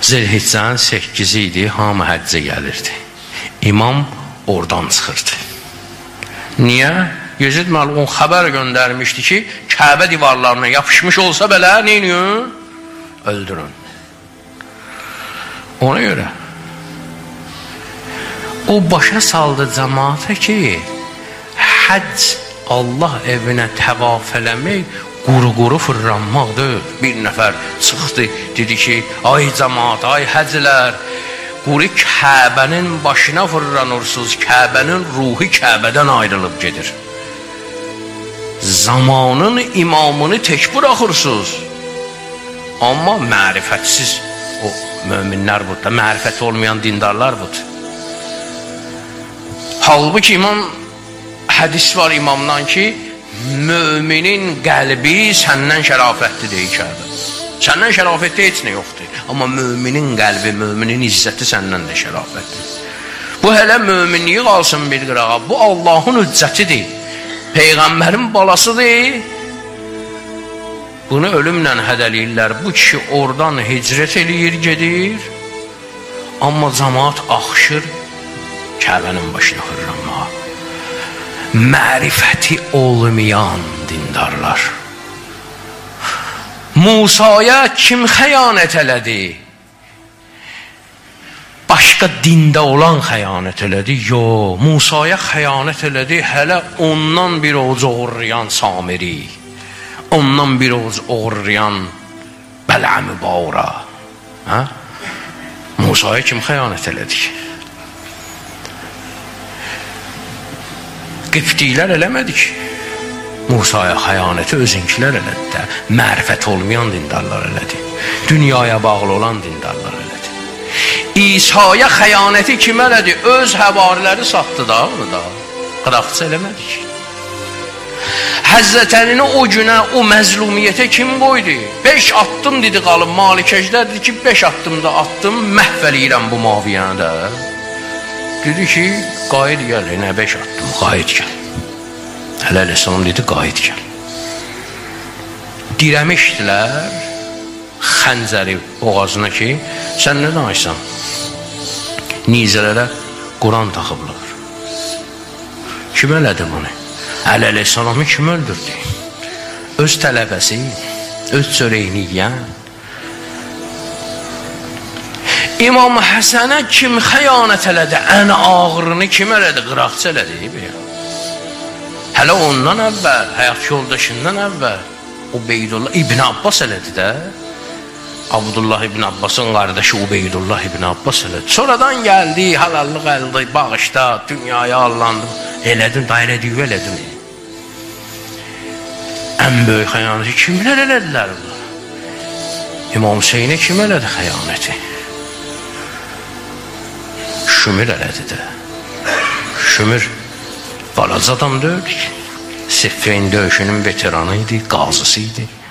Zilhiccənin 8-i idi, hamı həccə gəlirdi. İmam oradan çıxırdı. Niyə? Yezid Məlun xəbər göndərmişdi ki, Kəbə divarlarına yapışmış olsa belə, neyiniyor? Öldürün. Ona görə o başa saldı cəmaata ki, həcc Allah evinə təvaf eləmək quru-quru fırlanmaqdır. Bir nəfər çıxdı, dedi ki, ay cəmaat, ay həclər, quru Kəbənin başına fırlanırsınız, Kəbənin ruhi Kəbədən ayrılıb gedir. Zamanın imamını tək buraxırsınız. Amma mərifətsiz o möminlər budur, mərifəti olmayan dindarlar budur. Halbuki imam, hədis var imamdan ki, müminin qəlbi səndən şərafətli deyir Kəbə. Səndən şərafətli heç nə yoxdur. Amma müminin qəlbi, müminin izzəti səndən də şərafətli. Bu hələ möminliyi qalsın bir qırağa. Bu Allahın hüccətidir. Peyğəmbərin balasıdır. Bunu ölümlə hədəliyirlər. Bu kişi oradan hicrət eləyir, gedir. Amma cəmaat axışır Kəbənin başına fırlanmağa. Mərifəti olmayan dindarlar. Musaya kim xəyanət elədi? Başqa dində olan xəyanət elədi? Yox, Musaya xəyanət elədi. Hələ ondan bir oğuz oğurlayan Samiri, ondan bir oğuz oğurlayan Bələm-i Bağra. Musaya kim xəyanət elədi? Qibtilər eləmədi ki. Musaya xəyanəti özünkilər elədi də. Mərifət olmayan dindarlar elədi. Dünyaya bağlı olan dindarlar elədi. İsa'ya xəyanəti kim elədi? Öz həvariləri satdı da onu da. Qıraqçı eləmədi ki. Həzrət Əlini o günə, o məzlumiyyətə kim qoydu? 5 attım dedi qalın Malikəclər, dedi ki 5 attımda attım, məhv eləyirəm bu maviyəni də. Dedi ki, qayıd gəl, nə 5 attım, qayıd gəl. Əleyhisselam dedi, qayıd gəl. Dirəmişdilər xəncəri boğazına ki, sən nə danışsan? Nizələrə Quran taxıblar. Kim elədi bunu? Əleyhisselamı kim öldürdü? Öz tələbəsi, öz çörəyini yiyən. İmam Həsənə kim xəyanət elədi? Ən ağırını kim elədi? Qıraqçı elədi. Hələ ondan əvvəl, həyat yoldaşından əvvəl Ubeydullah İbn Abbas elədi də. Abdullah İbn Abbasın qardaşı Ubeydullah İbn Abbas elədi. Sonradan gəldi, halallıq əldi, bağışda, dünyaya allandı. Elədin, dairə düyü elədin. Ən böyük xəyanəti kimlər elədilər bunlar? İmam Hüseynə kim elədi xəyanəti? Şümür elədi də. Şümür balaca adam döyüldü ki. Siffin döyüşünün veteranı idi, qazısı idi.